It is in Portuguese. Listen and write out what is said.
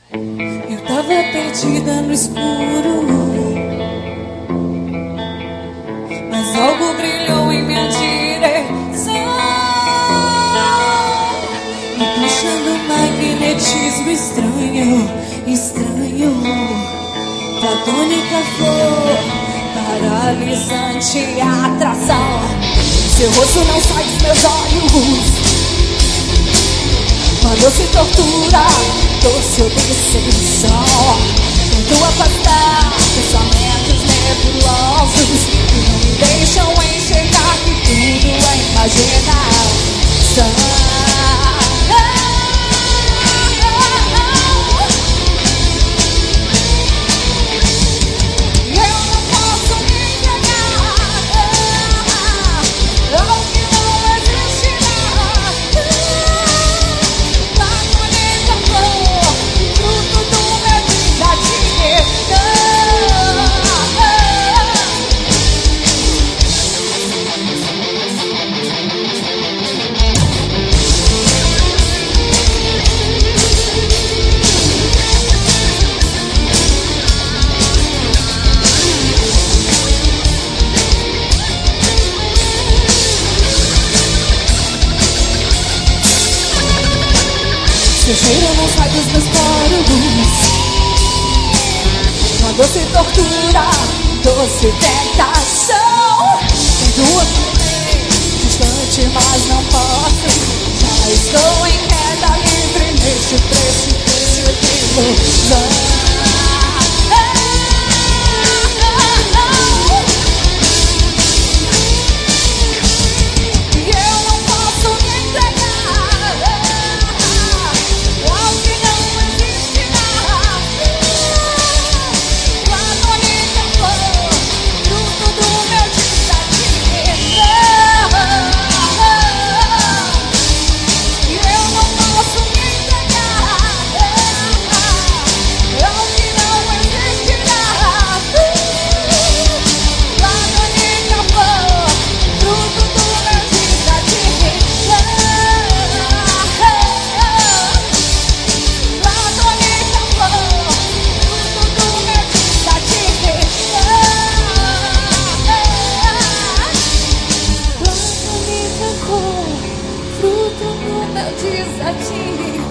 Eu tava perdida no escuro, mas algo brilhou em minha direção, me puxando um magnetismo estranho, estranho, platônica flor, paralisante atração. Seu rosto não sai dos meus olhos, uma doce tortura, doce obsessão. Tento afastar pensamentos nebulosos que não me deixam enxergar que tudo é imaginação. Seu cheiro não sai dos meus poros, uma doce tortura, doce tentação. Tento acender, distante, mas não posso. Já estou em queda livre neste precipício de ilusão. Fruto do meu desatino.